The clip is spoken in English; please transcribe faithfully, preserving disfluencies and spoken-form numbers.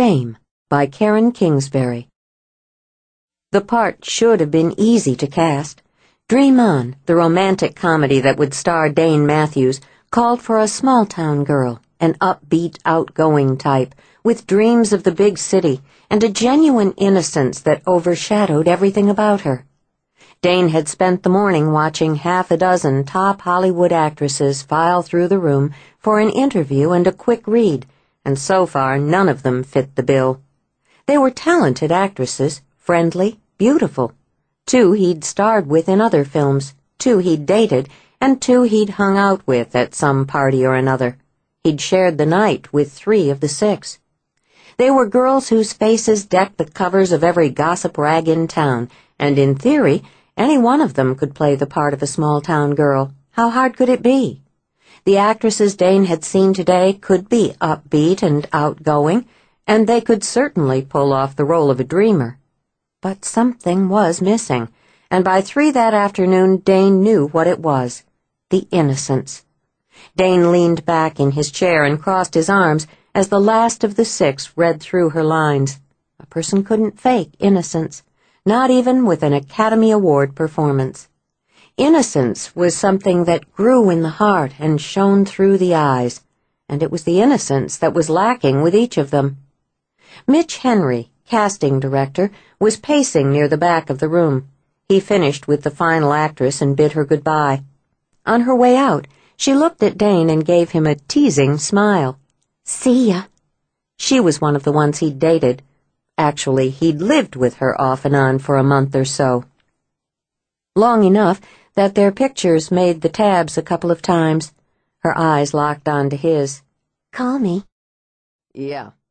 Fame by Karen Kingsbury. The part should have been easy to cast. Dream On, the romantic comedy that would star Dane Matthews, called for a small-town girl, an upbeat, outgoing type, with dreams of the big city and a genuine innocence that overshadowed everything about her. Dane had spent the morning watching half a dozen top Hollywood actresses file through the room for an interview and a quick read, and so far none of them fit the bill. They were talented actresses, friendly, beautiful. Two he'd starred with in other films, two he'd dated, and two he'd hung out with at some party or another. He'd shared the night with three of the six. They were girls whose faces decked the covers of every gossip rag in town, and in theory, any one of them could play the part of a small-town girl. How hard could it be? The actresses Dane had seen today could be upbeat and outgoing, and they could certainly pull off the role of a dreamer. But something was missing, and by three that afternoon Dane knew what it was: the innocence. Dane leaned back in his chair and crossed his arms as the last of the six read through her lines. A person couldn't fake innocence, not even with an Academy Award performance. Innocence was something that grew in the heart and shone through the eyes, and it was the innocence that was lacking with each of them. Mitch Henry, casting director, was pacing near the back of the room. He finished with the final actress and bid her goodbye. On her way out, she looked at Dane and gave him a teasing smile. "See ya." She was one of the ones he'd dated. Actually, he'd lived with her off and on for a month or so. Long enough that their pictures made the tabs a couple of times. Her eyes locked onto his. "Call me." "Yeah."